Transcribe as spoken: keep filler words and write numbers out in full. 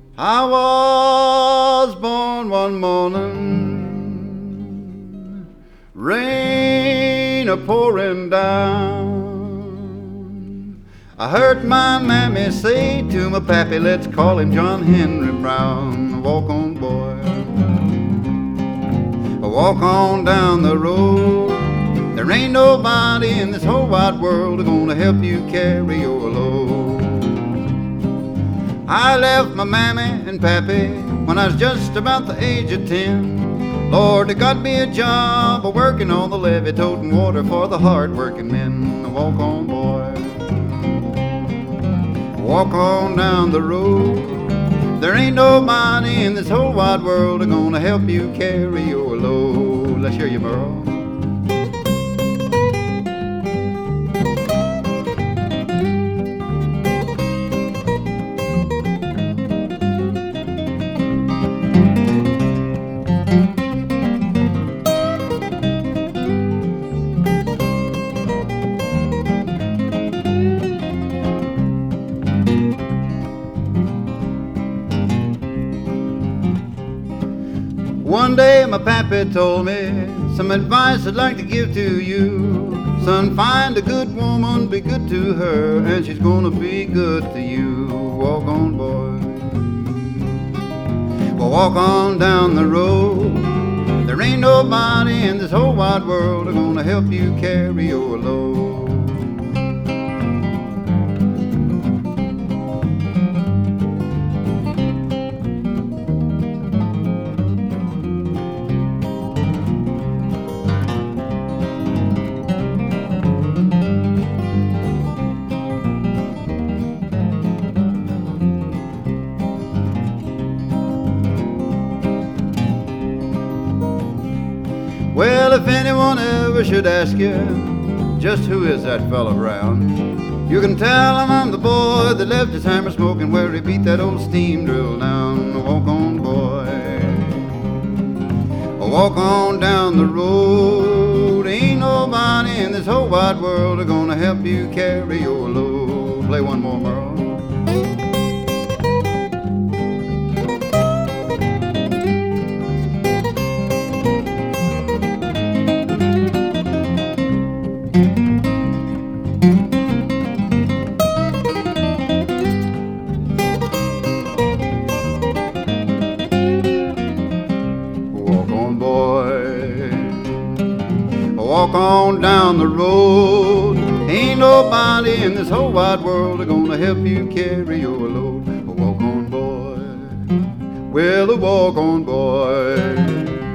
I was born one morning, rain a pouring down. I heard my mammy say to my pappy, let's call him John Henry Brown. Walk on, boy, walk on down the road. There ain't nobody in this whole wide world gonna help you carry your load. I left my mammy and pappy when I was just about the age of ten. Lord, they got me a job of working on the levee, toting water for the hard-working men. Walk on, boy, walk on down the road. There ain't nobody in this whole wide world gonna help you carry your load. Let's hear you, Merle. One day my pappy told me some advice I'd like to give to you. Son, find a good woman, be good to her, and she's gonna be good to you. Walk on, boy, well, walk on down the road. There ain't nobody in this whole wide world gonna help you carry your load. Well, if anyone ever should ask you just who is that fella Brown, you can tell him I'm the boy that left his hammer smoking where he beat that old steam drill down. Walk on, boy, walk on down the road. Ain't nobody in this whole wide world gonna help you carry your load. Play one more, Merle. Walk on down the road. Ain't nobody in this whole wide world gonna help you carry your load. Walk on, boy, well, walk on, boy.